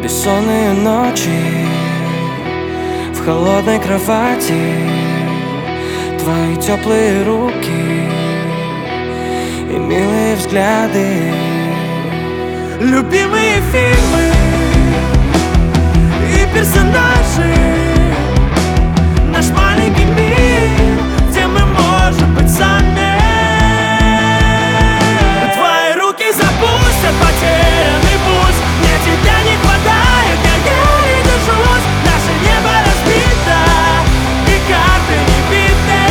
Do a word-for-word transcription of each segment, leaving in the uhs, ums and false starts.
бессонные ночи в холодной кровати, твои теплые руки и милые взгляды, любимые фильмы и персонажи, наш маленький мир, где мы можем быть сами. Твои руки запустят потерянный путь, мне тебя не хватает, я еле держусь. Наше небо разбито и карты не биты.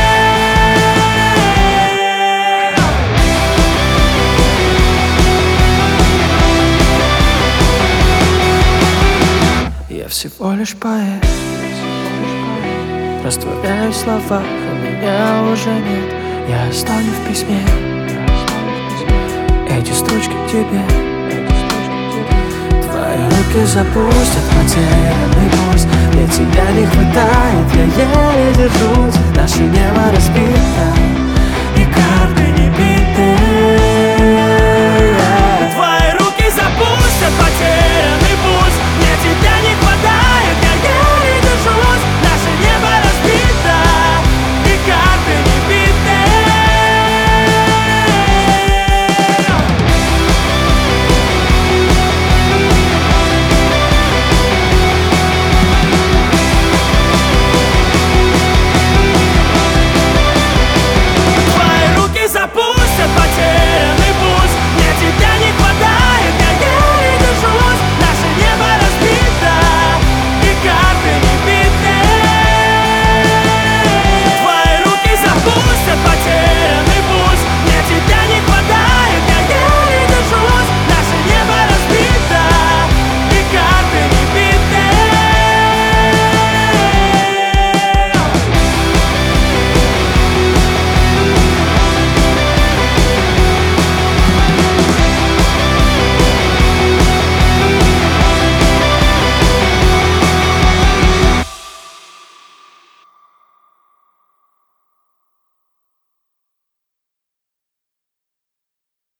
Я всего лишь поэт, растворяю в словах, а меня уже нет. Я оставлю в письме эти строчки к тебе. Твои руки запустят потерянный путь, мне тебя не хватает, я еле держусь. Наше небо разбито